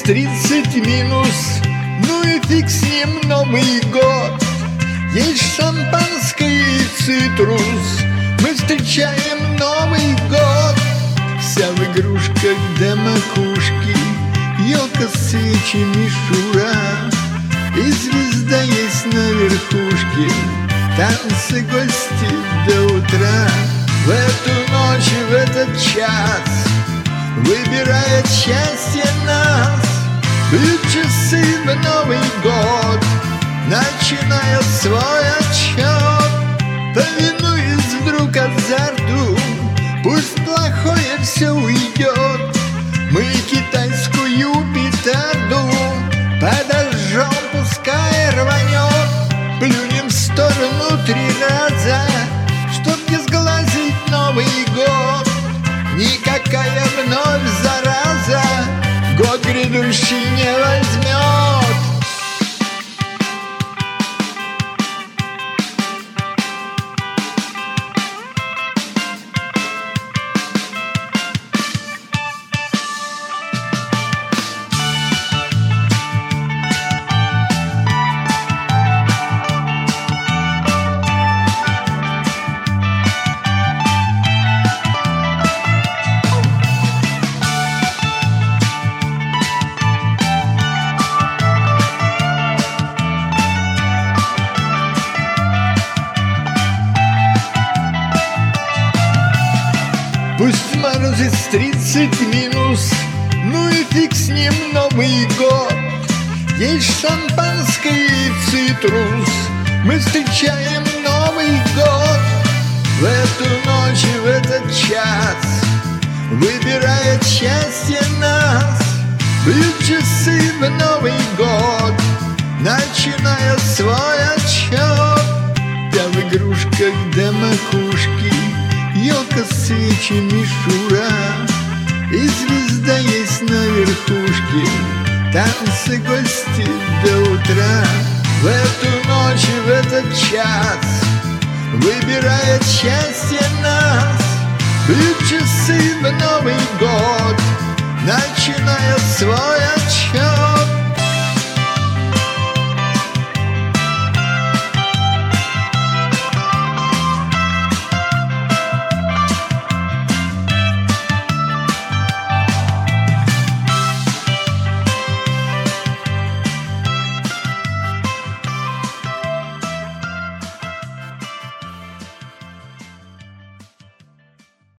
30 минус, ну и фиг с ним Новый год. Есть шампанское и цитрус, мы встречаем Новый год. Вся в игрушках до макушки, елка, свечи, мишура, и звезда есть на верхушке, танцы, гости до утра. В эту ночь, в этот час выбирает счастье нас, бьют часы в Новый год, начиная свой отсчет. Повинуясь вдруг азарту, пусть плохое все уйдет, мы китайскую петарду подожжем, пускай рванет. Плюнем в сторону 3 раза, чтоб не сглазить Новый год. Никакая вновь зараза год грядущий не возьмет. Пусть морозит 30 минус, ну и фиг с ним Новый год. Есть шампанское и цитрус, мы встречаем Новый год. В эту ночь, в этот час выбирает счастье нас, бьют часы в Новый год, начиная свой отсчет. Я в игрушках до макушки, елка, свечи, мишура, и звезда есть на верхушке, танцы, гости до утра. В эту ночь, в этот час выбирает счастье нас, бьют часы в Новый год, начиная свой отсчет.